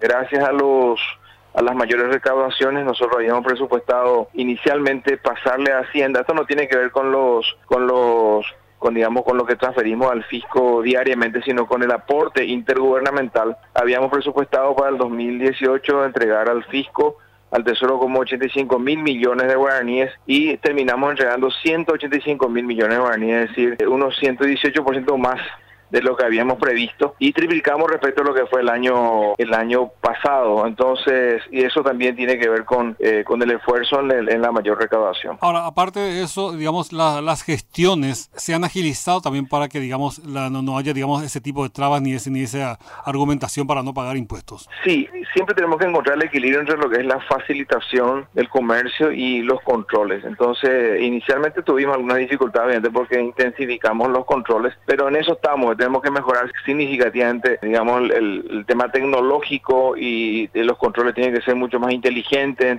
Gracias a las mayores recaudaciones, nosotros habíamos presupuestado inicialmente pasarle a Hacienda. Esto no tiene que ver con digamos, con lo que transferimos al fisco diariamente, sino con el aporte intergubernamental. Habíamos presupuestado para el 2018 entregar al fisco, al Tesoro, como 85.000 millones de guaraníes, y terminamos entregando 185.000 millones de guaraníes, es decir, unos 118% más de lo que habíamos previsto, y triplicamos respecto a lo que fue el año pasado. Entonces, y eso también tiene que ver con el esfuerzo en la mayor recaudación. Ahora, aparte de eso, digamos, las gestiones se han agilizado también para que, digamos, no haya, digamos, ese tipo de trabas ni esa argumentación para no pagar impuestos. Sí, siempre tenemos que encontrar el equilibrio entre lo que es la facilitación del comercio y los controles. Entonces, inicialmente tuvimos algunas dificultades, obviamente, porque intensificamos los controles, pero en eso estamos. Tenemos que mejorar significativamente, digamos, el tema tecnológico, y los controles tienen que ser mucho más inteligentes.